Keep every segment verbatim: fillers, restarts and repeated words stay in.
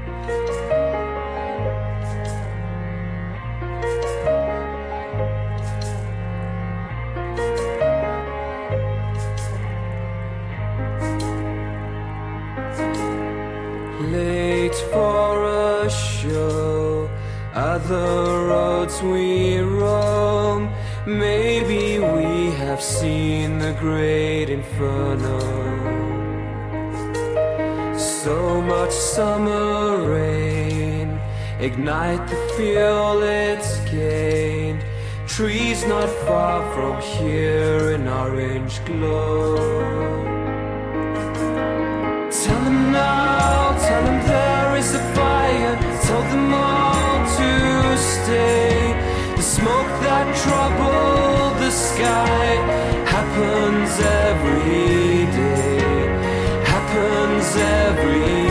Late for a show, other roads we roam. Maybe we have seen the great inferno. So much summer rain, ignite the fuel it's gained. Trees not far from here in orange glow. Tell them now, tell them there is a fire. Tell them all to stay. The smoke that troubled the sky happens every day. Happens every day.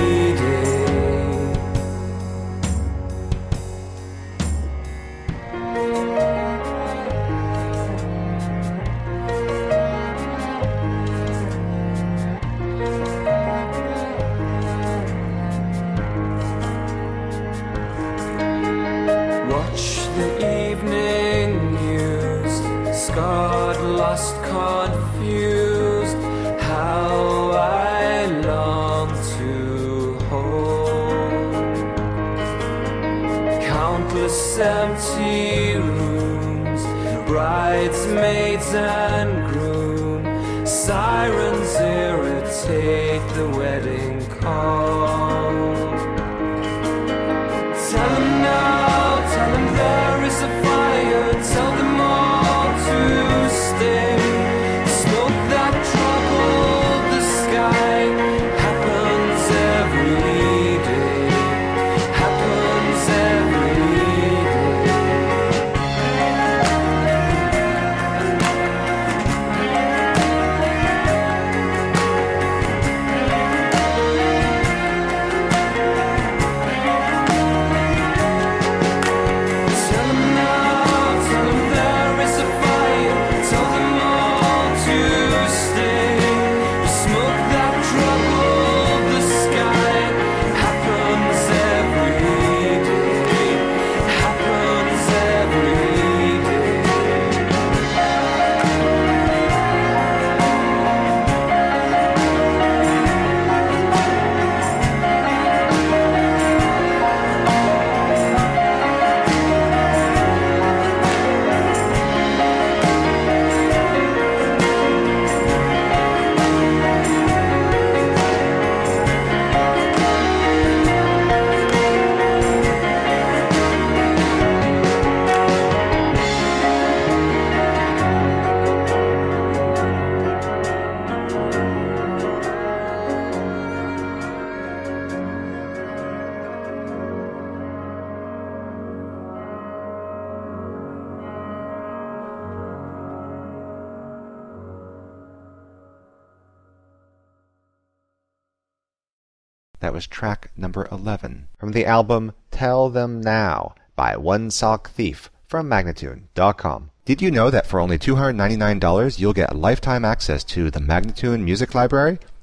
God lost, confused, how I long to hold. Countless empty rooms, bridesmaids and groom, sirens irritate the wedding call. Tell them now, tell them there is a fire, tell them all to stay. The smoke that troubled the sky happens every day. Happens every That was track number eleven from the album Tell Them Now by One Sock Thief from Magnatune dot com. Did you know that for only two hundred ninety-nine dollars you'll get lifetime access to the Magnatune Music Library?